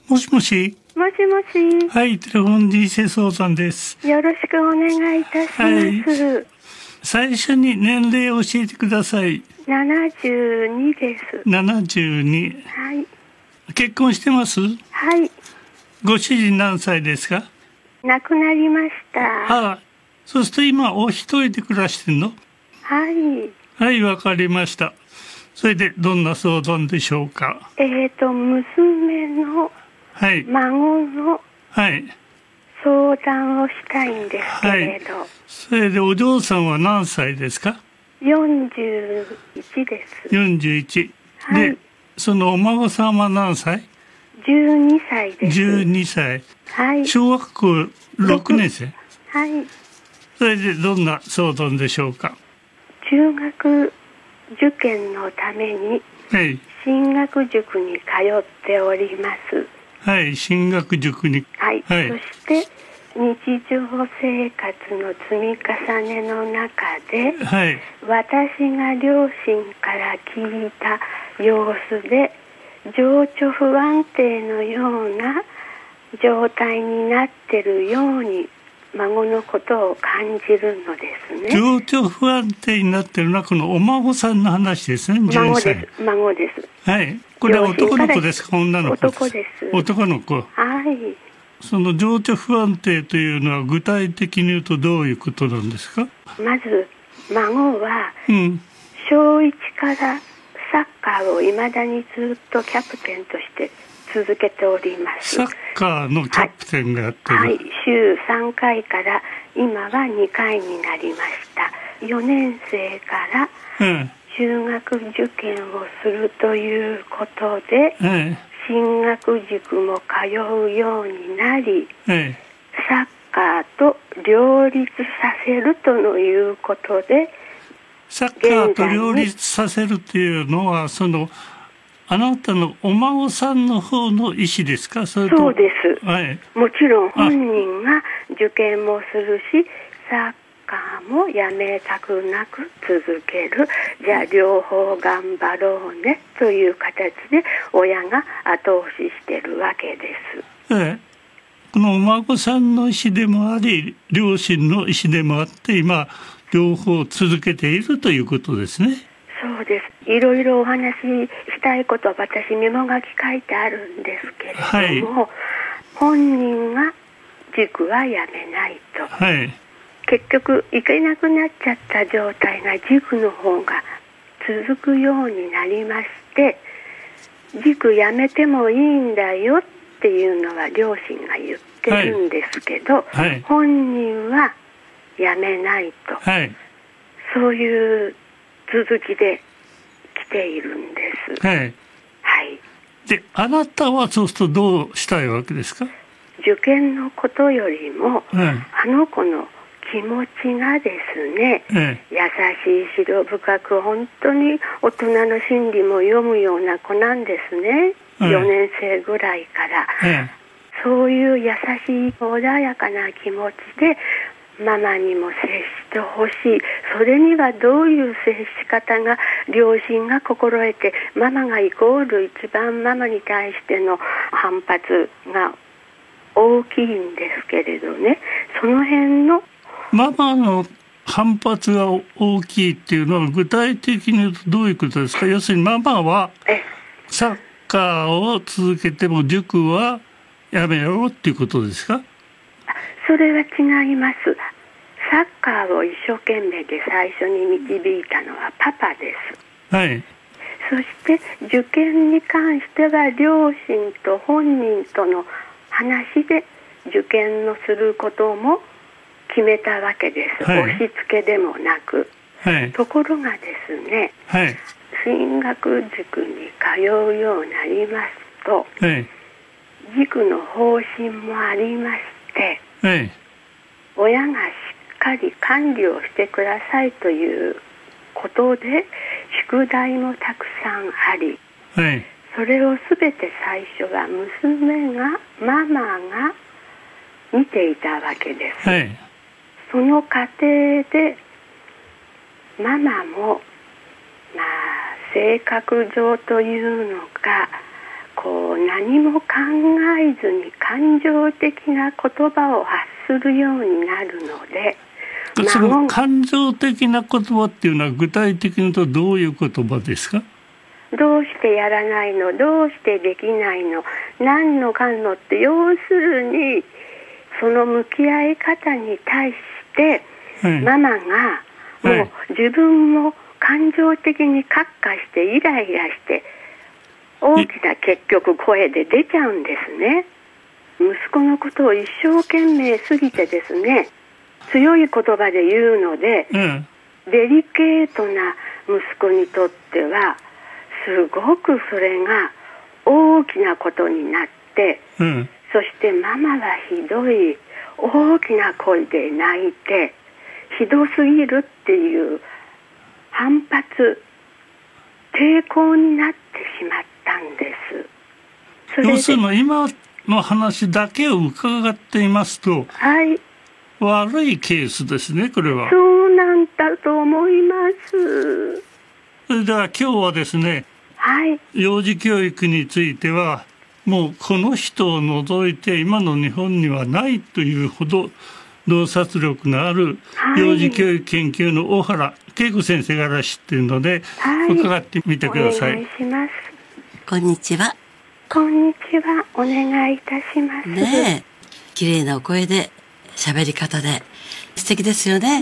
もしもし。 もしもし。 はい、テレフォン人生相談です。 よろしくお願いいたします。はい、 最初に年齢を教えてください。 72です。 72。 はい。 結婚してます？ はい。 ご主人何歳ですか？ 亡くなりました。 ああ、そうすると今お一人で暮らしてんの？ はい。 はい、わかりました。それでどんな相談でしょうか？ 娘の孫の相談をしたいんですけれど、 それでお嬢さんは何歳ですか ？41です。 41、はい、でそのお孫さんは何歳 ？12歳です。 12歳、 はい、 小学校6年生。 はい。 それでどんな相談でしょうか？ 中学受験のために進学塾に通っております。 はい、進学塾に。 はい、はい、そして日常生活の積み重ねの中で、はい、私が両親から聞いた様子で情緒不安定のような状態になっているように孫のことを感じるのですね。 情緒不安定になっているのはこのお孫さんの話ですね。 孫です。孫です。 はい。これは男の子ですか？女の子ですか？ 男です。 男の子。 はい。 その情緒不安定というのは具体的に言うとどういうことなんですか？ まず孫は、小1からサッカーをいまだにずっとキャプテンとして続けております。 サッカーのキャプテンがやってる。はい、 週3回から今は2回になりました。4年生から中学受験をするということで、進学塾も通うようになり、サッカーと両立させるということで、 サッカーと両立させるっていうのはあなたのお孫さんの方の意思ですか？ そうです、はい、もちろん本人が受験もするしサッカーもやめたくなく続ける、じゃあ両方頑張ろうねという形で親が後押ししてるわけです。 このお孫さんの意思でもあり両親の意思でもあって今両方続けているということですね。 そうです。いろいろお話ししたいことは私メモ書き書いてあるんですけれども、本人が塾はやめないと、結局行けなくなっちゃった状態が塾の方が続くようになりまして、塾やめてもいいんだよっていうのは両親が言ってるんですけど、本人はやめないと、そういう続きで来ているんです。 で、あなたはそうするとどうしたいわけですか？ 受験のことよりも、あの子の気持ちがですね、優しい白深く本当に大人の心理も読むような子なんですね。4年生ぐらいから、そういう優しい穏やかな気持ちでママにも接してほしい。それにはどういう接し方が両親が心得て、ママがイコール一番ママに対しての反発が大きいんですけれどね、その辺のママの反発が大きいっていうのは具体的に言うとどういうことですか？要するにママはサッカーを続けても塾はやめようっていうことですか？ それは違います。サッカーを一生懸命で最初に導いたのはパパです。そして受験に関しては両親と本人との話で受験のすることも決めたわけです。押し付けでもなく。ところがですね、進学塾に通うようになりますと、塾の方針もありまして、親がしっかり管理をしてくださいということで宿題もたくさんあり、それをすべて最初は娘がママが見ていたわけです。その過程でママも性格上というのか何も考えずに感情的な言葉を発するようになるので、 その感情的な言葉っていうのは具体的に言うとどういう言葉ですか？ どうしてやらないの、どうしてできないの、何のかんのって、要するにその向き合い方に対して、ママがもう自分も感情的にカッカしてイライラして大きな結局声で出ちゃうんですね。息子のことを一生懸命すぎてですね、強い言葉で言うので、デリケートな息子にとってはすごくそれが大きなことになって、そしてママはひどい大きな声で泣いてひどすぎるっていう反発、抵抗になってしまったんです。それで要するに今の話だけを伺っていますと、悪いケースですね、これは。 そうなんだと思います。 それでは今日はですね、幼児教育についてはもうこの人を除いて今の日本にはないというほど洞察力のある幼児教育研究の大原恵子先生から知っているので、伺ってみてください。 お願いします。 こんにちは。 こんにちは、お願いいたします。 ねえ、綺麗なお声で喋り方で素敵ですよね。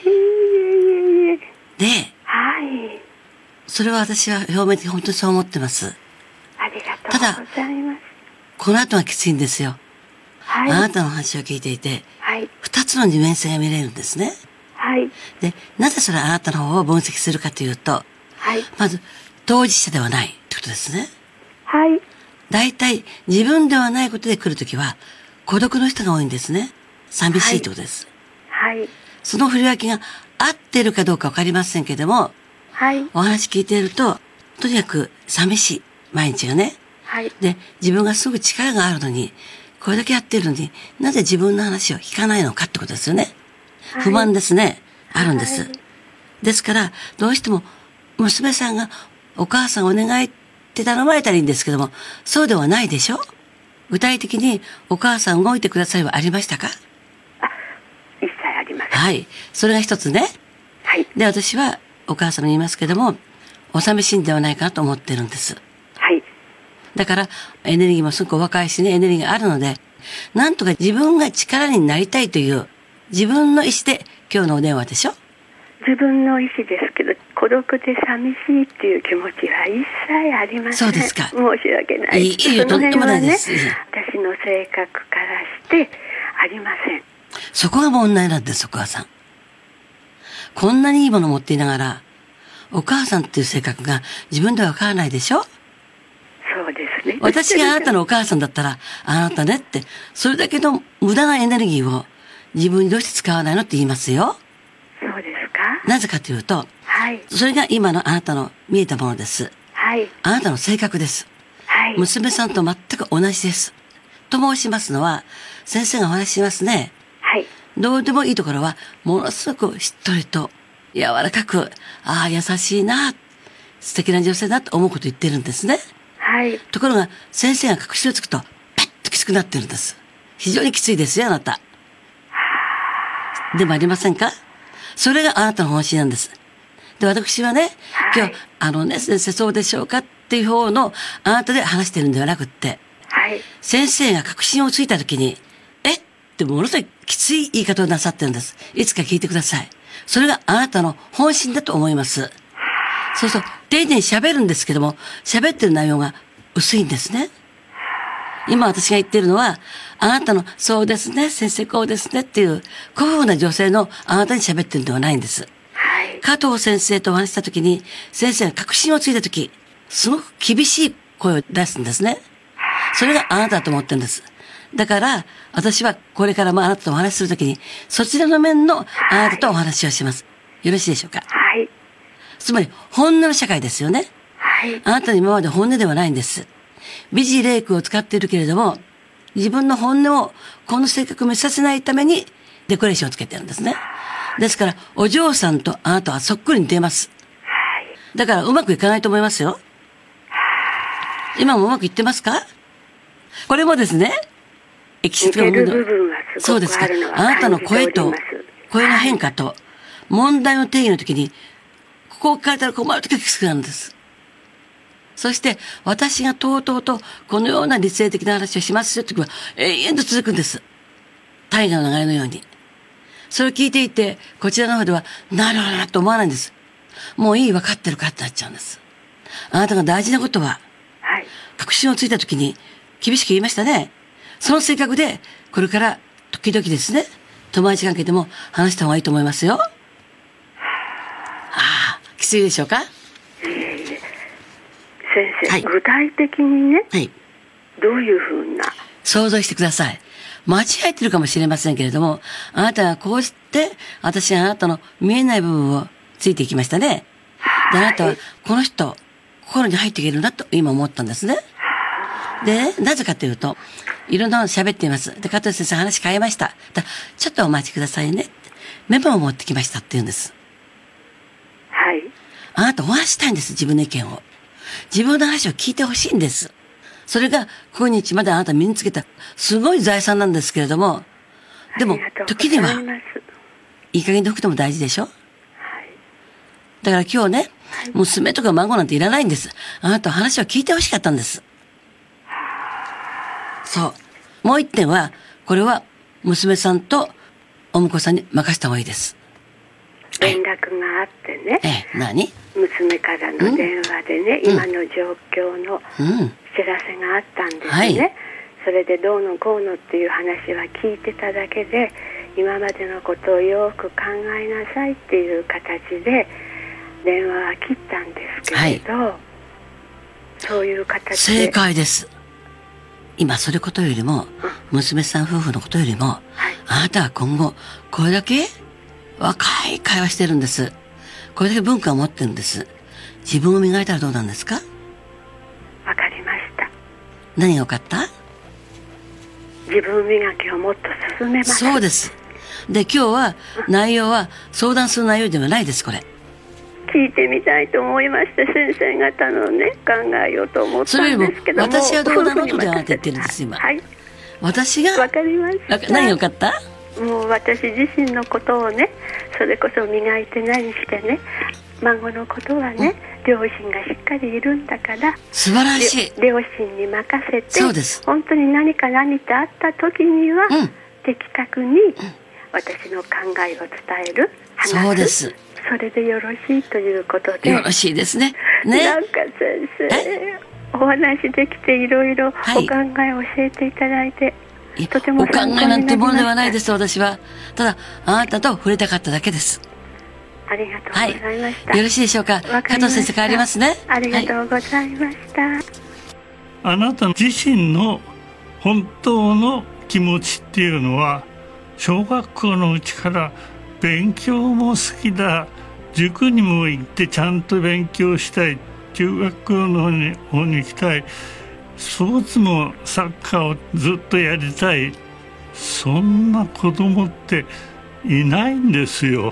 で、それは私は表面的に本当にそう思ってます。 ありがとうございます。ただこの後がきついんですよ。あなたの話を聞いていて、二つの二面性が見れるんですね。で、なぜそれあなたの方を分析するかというと、まず当事者ではないってことですね。大体自分ではないことで来るときは孤独の人が多いんですね。寂しいってことです。その振り分けが合ってるかどうかわかりませんけども、お話聞いていると、とにかく寂しい、毎日がね。で、自分がすごく力があるのに、これだけやってるのになぜ自分の話を聞かないのかってことですよね。不満ですね。あるんです。ですから、どうしても娘さんがお母さんお願いって頼まれたらいいんですけども、そうではないでしょ。具体的にお母さん動いてくださいはありましたか？ 一切ありません。 それが一つね。で、私はお母さんに言いますけども、お寂しいんではないかなと思ってるんです。だから、エネルギーもすごくお若いしね、エネルギーがあるので、なんとか自分が力になりたいという、自分の意思で今日のお電話でしょ？ 自分の意思ですけど、孤独で寂しいっていう気持ちは一切ありません。 そうですか。 申し訳ない。 いいとんでもないです。 私の性格からしてありません。 そこが問題なんです、お母さん。こんなにいいものを持っていながら、お母さんっていう性格が自分ではわからないでしょ？ そうですね。 私があなたのお母さんだったら、あなたねって、それだけの無駄なエネルギーを自分にどうして使わないのって言いますよ。 そうですか？ なぜかというと、それが今のあなたの見えたものです。あなたの性格です。娘さんと全く同じです。と申しますのは、先生がお話ししますね。どうでもいいところは、ものすごくしっとりと、柔らかく、優しいな、素敵な女性だと思うことを言ってるんですね。ところが、先生が隠しをつくと、パッときつくなってるんです。非常にきついですよ、あなた。でもありませんか？それがあなたの本心なんです。で、私はね、今日、先生そうでしょうかっていう方の、あなたで話してるんではなくって、先生が確信をついたときに、ってものすごいきつい言い方をなさってるんです。いつか聞いてください。それがあなたの本心だと思います。そうそう、丁寧に喋るんですけども、喋ってる内容が薄いんですね。今私が言ってるのは、あなたのそうですね、先生こうですねっていう、こういうふうな女性のあなたに喋ってるんではないんです。加藤先生とお話したときに、先生が確信をついたとき、すごく厳しい声を出すんですね。それがあなただと思ってるんです。だから、私はこれからもあなたとお話しするときに、そちらの面のあなたとお話をします。よろしいでしょうか？つまり、本音の社会ですよね。あなたの今まで本音ではないんです。美辞麗句を使っているけれども、自分の本音をこの性格を見させないために、デコレーションをつけてるんですね。ですから、お嬢さんとあなたはそっくり似ています。だから、うまくいかないと思いますよ。 今もうまくいってますか？これもですね、 似てる部分はすごくあるのは感じております。 あなたの声の変化と、問題の定義の時に、ここを書いたら困るときがきつくなるんです。そして、私がとうとうと、このような理性的な話をしますよという時は、永遠と続くんです。大河の流れのように。それを聞いていて、こちらの方では、なるほどなと思わないんです。もういい、分かってるかってなっちゃうんです。あなたが大事なことは、確信をついた時に、厳しく言いましたね。その性格で、これから時々ですね、友達関係でも話した方がいいと思いますよ。きついでしょうか？ 先生、具体的にね、どういうふうな想像してください。間違えてるかもしれませんけれども、あなたがこうして、私があなたの見えない部分をついていきましたね。で、あなたは、この人、心に入っていけるなと今思ったんですね。で、なぜかというと、いろんなの喋っています。で、加藤先生話変えました。ちょっとお待ちくださいね。メモを持ってきましたって言うんです。あなたお話したいんです、自分の意見を。自分の話を聞いてほしいんです。それが今日まであなた身につけたすごい財産なんですけれども、でも時にはいい加減で吹くのも大事でしょ？だから今日ね、娘とか孫なんていらないんです。あなたは話を聞いてほしかったんです。そう。もう一点は、これは娘さんとお婿さんに任せた方がいいです。 連絡があってね、 何？ 娘からの電話でね、今の状況の知らせがあったんですね。それでどうのこうのっていう話は聞いてただけで、今までのことをよく考えなさいっていう形で電話は切ったんですけれど、そういう形で。 正解です。今それことよりも、娘さん夫婦のことよりも、あなたは今後これだけ若い会話してるんです。これだけ文化を持ってるんです。自分を磨いたらどうなんですか？ わかりました。 何が分かった？ 自分磨きをもっと進めます。 そうです。で、今日は内容は相談する内容ではないです、これ。 聞いてみたいと思いまして、先生方のね、考えようと思ったんですけども。 それよりも、私はどうなのとではなくて言ってるんです、今。私が。 わかりました。 何が分かった？ もう私自身のことをね、それこそ磨いて何してね、孫のことはね、両親がしっかりいるんだから、 素晴らしい。 両親に任せて、 そうです。 本当に何かあった時には、的確に私の考えを伝える、話す。 そうです。 それでよろしいということで。 よろしいですね。 なんか先生、お話できていろいろお考えを教えていただいて、とてもお考えなんてものではないです、私は。ただ、あなたと触れたかっただけです。 ありがとうございました。 よろしいでしょうか。加藤先生帰りますね。 ありがとうございました。 あなた自身の本当の気持ちっていうのは、小学校のうちから勉強も好きだ、塾にも行ってちゃんと勉強したい、中学校の方に行きたい、スポーツもサッカーをずっとやりたい、そんな子供っていないんですよ。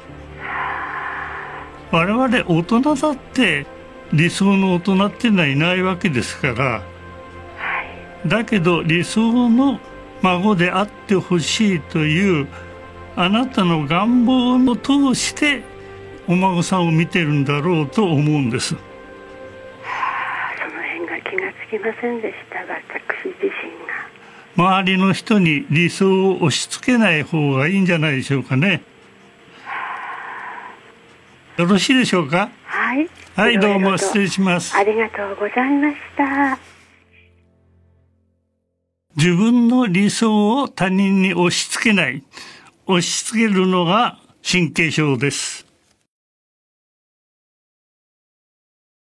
我々大人だって理想の大人っていうのはいないわけですから、だけど理想の孫であってほしいというあなたの願望を通してお孫さんを見てるんだろうと思うんです。 その辺が気がつきませんでした。私自身が周りの人に理想を押し付けない方がいいんじゃないでしょうかね。よろしいでしょうか。はい、どうも失礼します。 ありがとうございました。 自分の理想を他人に押し付けない、押し付けるのが神経症です。